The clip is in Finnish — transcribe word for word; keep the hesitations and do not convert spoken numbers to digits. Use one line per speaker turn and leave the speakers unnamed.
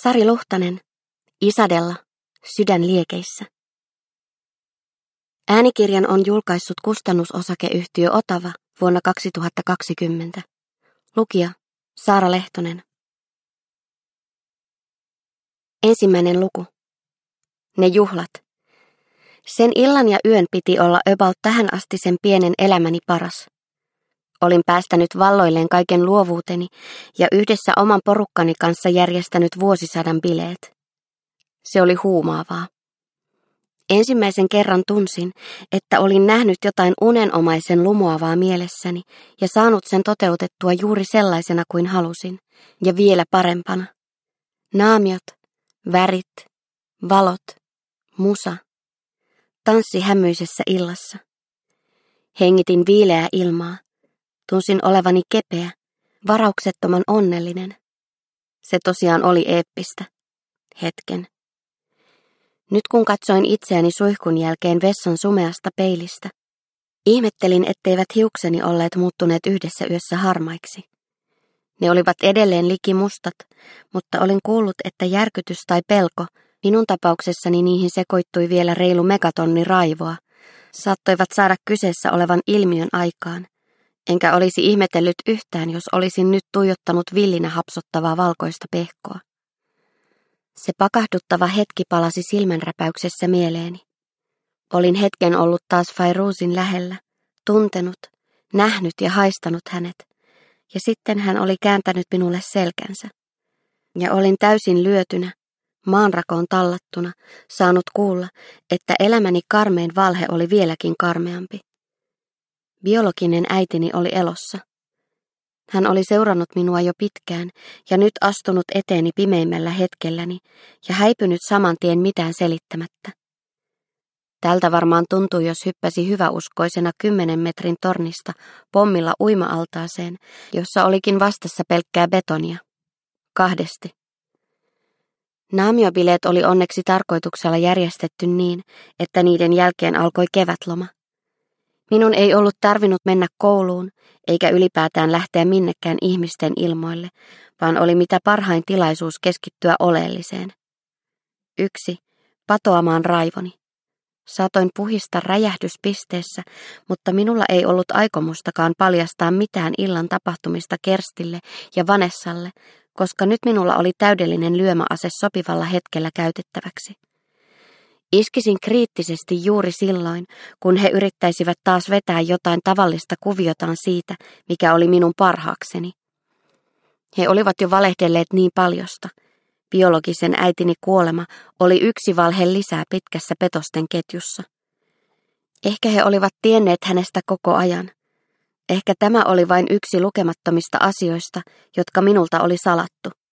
Sari Luhtanen, Isadella, Sydän liekeissä. Äänikirjan on julkaissut kustannusosakeyhtiö Otava vuonna kaksituhattakaksikymmentä. Lukija Saara Lehtonen. Ensimmäinen luku. Ne juhlat. Sen illan ja yön piti olla about tähän asti sen pienen elämäni paras. Olin päästänyt valloilleen kaiken luovuuteni ja yhdessä oman porukkani kanssa järjestänyt vuosisadan bileet. Se oli huumaavaa. Ensimmäisen kerran tunsin, että olin nähnyt jotain unenomaisen lumoavaa mielessäni ja saanut sen toteutettua juuri sellaisena kuin halusin, ja vielä parempana. Naamiot, värit, valot, musa, tanssi hämyisessä illassa. Hengitin viileää ilmaa. Tunsin olevani kepeä, varauksettoman onnellinen. Se tosiaan oli eeppistä. Hetken. Nyt kun katsoin itseäni suihkun jälkeen vessan sumeasta peilistä, ihmettelin, etteivät hiukseni olleet muuttuneet yhdessä yössä harmaiksi. Ne olivat edelleen likimustat, mutta olin kuullut, että järkytys tai pelko, minun tapauksessani niihin sekoittui vielä reilu megatonni raivoa, saattoivat saada kyseessä olevan ilmiön aikaan. Enkä olisi ihmetellyt yhtään, jos olisin nyt tuijottanut villinä hapsottavaa valkoista pehkoa. Se pakahduttava hetki palasi silmänräpäyksessä mieleeni. Olin hetken ollut taas Fairuzin lähellä, tuntenut, nähnyt ja haistanut hänet, ja sitten hän oli kääntänyt minulle selkänsä. Ja olin täysin lyötynä, maanrakoon tallattuna, saanut kuulla, että elämäni karmein valhe oli vieläkin karmeampi. Biologinen äitini oli elossa. Hän oli seurannut minua jo pitkään ja nyt astunut eteeni pimeimmällä hetkelläni ja häipynyt saman tien mitään selittämättä. Tältä varmaan tuntui, jos hyppäsi hyväuskoisena kymmenen metrin tornista pommilla uima-altaaseen, jossa olikin vastassa pelkkää betonia. Kahdesti. Naamiobileet oli onneksi tarkoituksella järjestetty niin, että niiden jälkeen alkoi kevätloma. Minun ei ollut tarvinnut mennä kouluun, eikä ylipäätään lähteä minnekään ihmisten ilmoille, vaan oli mitä parhain tilaisuus keskittyä oleelliseen. Yksi, patoamaan raivoni. Saatoin puhista räjähdyspisteessä, mutta minulla ei ollut aikomustakaan paljastaa mitään illan tapahtumista Kerstille ja Vanessalle, koska nyt minulla oli täydellinen lyömäase sopivalla hetkellä käytettäväksi. Iskisin kriittisesti juuri silloin, kun he yrittäisivät taas vetää jotain tavallista kuviotaan siitä, mikä oli minun parhaakseni. He olivat jo valehdelleet niin paljosta. Biologisen äitini kuolema oli yksi valhe lisää pitkässä petosten ketjussa. Ehkä he olivat tienneet hänestä koko ajan. Ehkä tämä oli vain yksi lukemattomista asioista, jotka minulta oli salattu.